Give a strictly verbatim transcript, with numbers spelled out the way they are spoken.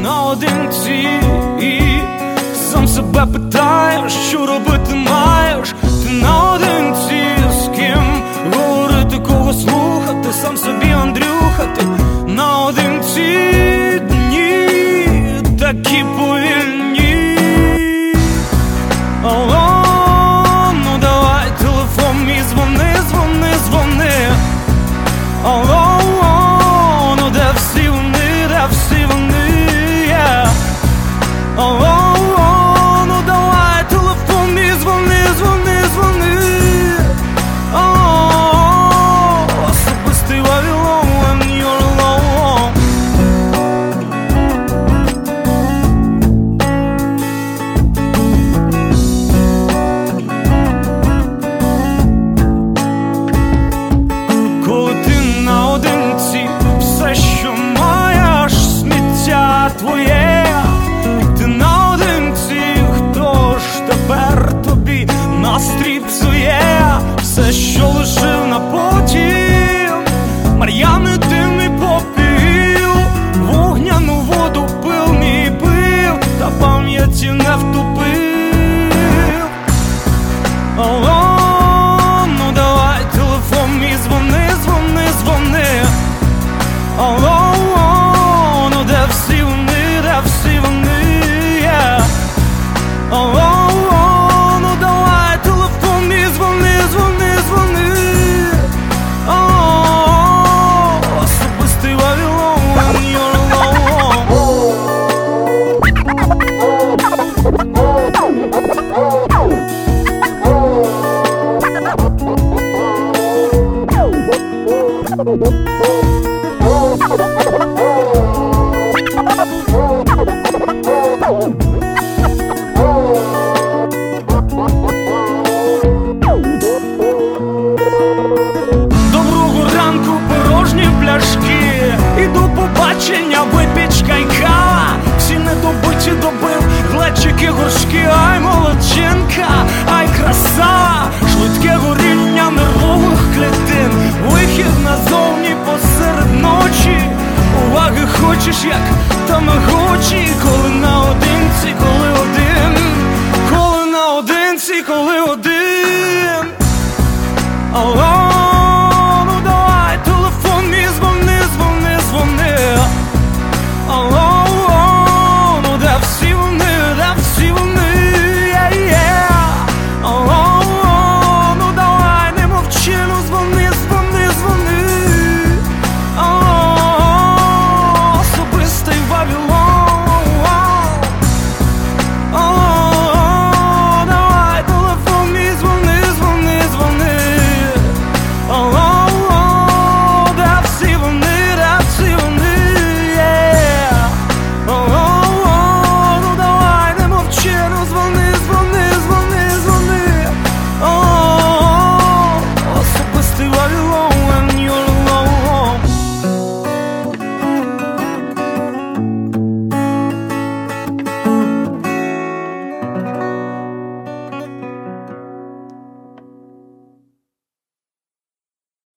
наодинці, і сам себе питаєш, що робити маєш. Ти наодинці, з ким говорити, кого слухати, сам собі Андрюха. Ти наодинці, дні такі повільні. Алло, ну давай телефон мій, дзвони, дзвони, дзвони. Алло, ну де всі вони, де всі вони, yeah. Алло, ну давай телефон мій, дзвони, дзвони, дзвони. Алло, особистий Вавилон, when you're alone. Коли ти наодинці, все, що маєш, сміття твоє. Ти наодинці, хто ж тепер тобі настрій псує? Все, що лишив на потім, мар'яни дим і попіл, вогняну воду пил мій пив, та пам'яті не втопив. Алло, ну давай телефон мій, дзвони, дзвони, дзвони. Алло, ну де всі вони, де всі вони, yeah. Алло, ну давай телефон мій, дзвони, дзвони, дзвони. Алло, особистий Вавилон, when you're alone. Доброго ранку, порожні пляшки, і до побачення, випічка й кава. Всі недобиті добив, глечики, горшки. Ай, молодчинка, ай, краса, швидке горіння нервових клітин, вихід назовні посеред ночі. Уваги хочеш, як тамагочі, коли на